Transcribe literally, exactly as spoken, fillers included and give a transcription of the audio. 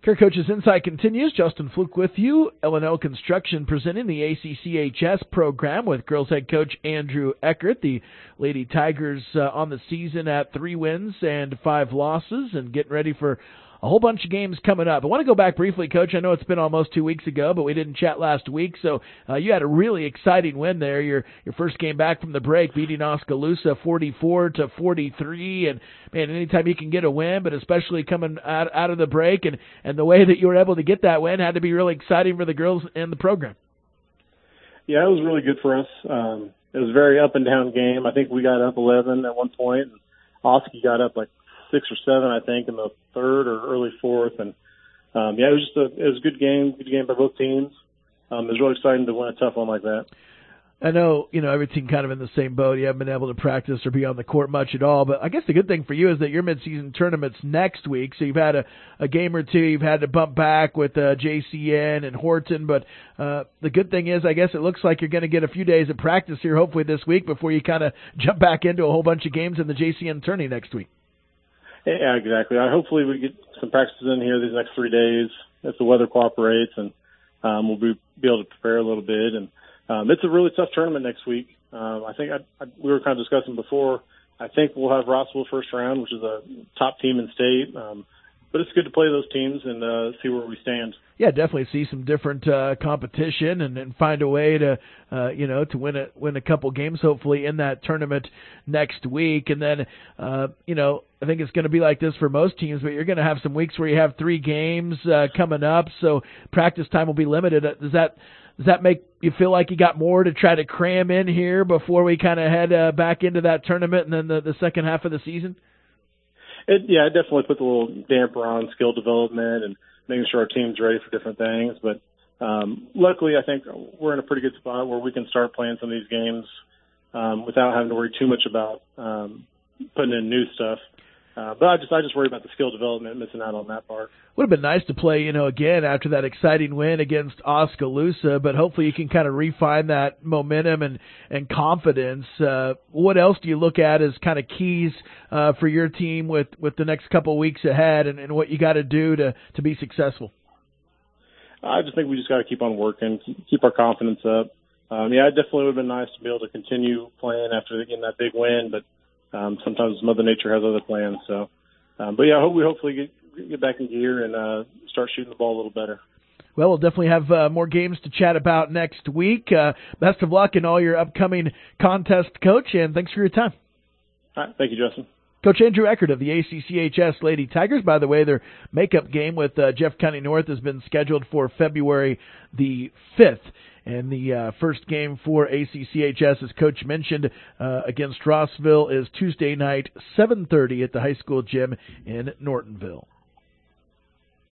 Care Coaches Insight continues. Justin Fluke with you. L and L Construction presenting the A C C H S program with girls head coach Andrew Eckert. The Lady Tigers uh, on the season at three wins and five losses and getting ready for a whole bunch of games coming up. I want to go back briefly, Coach. I know it's been almost two weeks ago, but we didn't chat last week. So uh, you had a really exciting win there. Your your first game back from the break, beating Oskaloosa forty-four to forty-three. And man, anytime you can get a win, but especially coming out out of the break, and and the way that you were able to get that win had to be really exciting for the girls in the program. Yeah, it was really good for us. Um, it was a very up and down game. I think we got up eleven at one point, and Oski got up like six or seven, I think, in the third or early fourth. And, um, yeah, it was just a, it was a good game, good game by both teams. Um, it was really exciting to win a tough one like that. I know, you know, every team kind of in the same boat. You haven't been able to practice or be on the court much at all. But I guess the good thing for you is that your midseason tournament's next week. So you've had a, a game or two. You've had to bump back with uh, J C N and Horton. But uh, the good thing is, I guess it looks like you're going to get a few days of practice here hopefully this week before you kind of jump back into a whole bunch of games in the J C N tourney next week. Yeah, exactly. I hopefully we get some practices in here these next three days if the weather cooperates, and um, we'll be, be able to prepare a little bit. And um, it's a really tough tournament next week. Um, I think I, I, we were kind of discussing before. I think we'll have Rossville first round, which is a top team in state. Um, but it's good to play those teams and uh, see where we stand. Yeah, definitely see some different uh, competition and, and find a way to, uh, you know, to win a win a couple games hopefully in that tournament next week. And then, uh, you know, I think it's going to be like this for most teams, but you're going to have some weeks where you have three games uh, coming up, so practice time will be limited. Does that does that make you feel like you got more to try to cram in here before we kind of head uh, back into that tournament and then the, the second half of the season? It, yeah, it definitely puts a little damper on skill development and making sure our team's ready for different things. But um, luckily, I think we're in a pretty good spot where we can start playing some of these games um, without having to worry too much about um, putting in new stuff. Uh, but I just I just worry about the skill development, missing out on that part. Would have been nice to play, you know, again after that exciting win against Oskaloosa, but hopefully you can kind of refine that momentum and, and confidence. Uh, what else do you look at as kind of keys uh, for your team with, with the next couple of weeks ahead and, and what you got to do to to be successful? I just think we just got to keep on working, keep our confidence up. Um, yeah, it definitely would have been nice to be able to continue playing after getting that big win, but Um, sometimes Mother Nature has other plans. So, um, but yeah, I hope we hopefully get, get back in gear and uh, start shooting the ball a little better. Well, we'll definitely have uh, more games to chat about next week. Uh, best of luck in all your upcoming contests, Coach, and thanks for your time. All right, thank you, Justin. Coach Andrew Eckert of the A C C H S Lady Tigers. By the way, their makeup game with uh, Jeff County North has been scheduled for February the fifth. And the uh, first game for A C C H S, as Coach mentioned, uh, against Rossville is Tuesday night, seven thirty at the high school gym in Nortonville.